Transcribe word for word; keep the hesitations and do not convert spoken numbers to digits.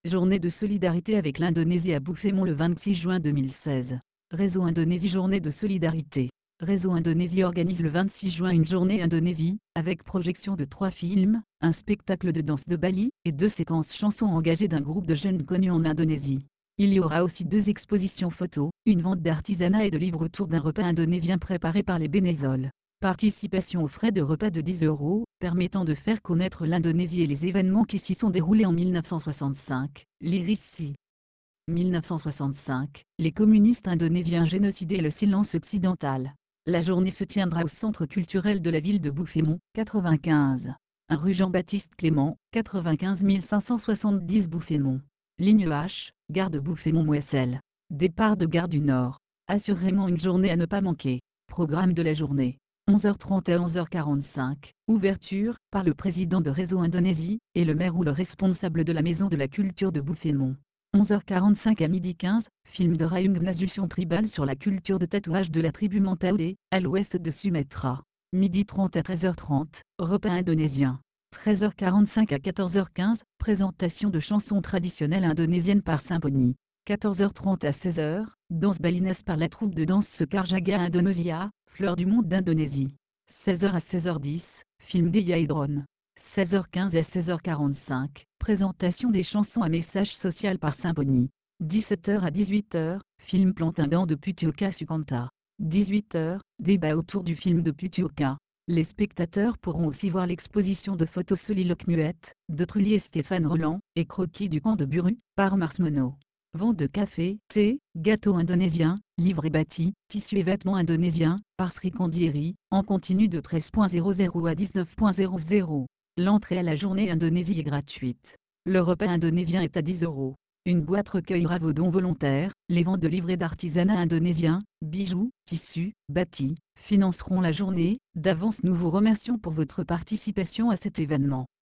Journée de solidarité avec l'Indonésie à Bouffémont le vingt-six juin deux mille seize. Réseau Indonésie Journée de solidarité. Réseau Indonésie organise le vingt-six juin une journée Indonésie, avec projection de trois films, un spectacle de danse de Bali, et deux séquences chansons engagées d'un groupe de jeunes connus en Indonésie. Il y aura aussi deux expositions photos, une vente d'artisanat et de livres autour d'un repas indonésien préparé par les bénévoles. Participation aux frais de repas de dix euros, permettant de faire connaître l'Indonésie et les événements qui s'y sont déroulés en mille neuf cent soixante-cinq. L'I R I S-C. mille neuf cent soixante-cinq, les communistes indonésiens génocidés et le silence occidental. La journée se tiendra au centre culturel de la ville de Bouffémont, quatre-vingt-quinze. un rue Jean-Baptiste Clément, quatre-vingt-quinze mille cinq cent soixante-dix Bouffémont. Ligne H, gare de Bouffémont-Moissel. Départ de gare du Nord. Assurément une journée à ne pas manquer. Programme de la journée. onze heures trente à onze heures quarante-cinq, ouverture, par le président de Réseau Indonésie, et le maire ou le responsable de la Maison de la Culture de Bouffémont. onze heures quarante-cinq à midi quinze, film de Rayung Nasution tribale sur la culture de tatouage de la tribu Mantaode, à l'ouest de Sumatra. midi trente à treize heures trente, repas indonésien. treize heures quarante-cinq à quatorze heures quinze, présentation de chansons traditionnelles indonésiennes par Symphonie. quatorze heures trente à seize heures, danse balinese par la troupe de danse Sekarjaga Indonesia, fleur du monde d'Indonésie. seize heures à seize heures dix, film d'Eya et Drone. seize heures quinze à seize heures quarante-cinq, présentation des chansons à message social par Symphonie. dix-sept heures à dix-huit heures, film Plantingan de Putioka Sukanta. dix-huit heures, débat autour du film de Putioka. Les spectateurs pourront aussi voir l'exposition de photos soliloques muettes, de Trulli et Stéphane Roland, et croquis du camp de Buru, par Mars Monod. Vente de café, thé, gâteaux indonésiens, livres et bâtis, tissus et vêtements indonésiens, par Sri Kandieri, en continu de treize heures zéro à dix-neuf heures zéro. L'entrée à la journée Indonésie est gratuite. Le repas indonésien est à dix euros. Une boîte recueillera vos dons volontaires. Les ventes de livrets d'artisanat indonésien, bijoux, tissus, bâtis, financeront la journée. D'avance nous vous remercions pour votre participation à cet événement.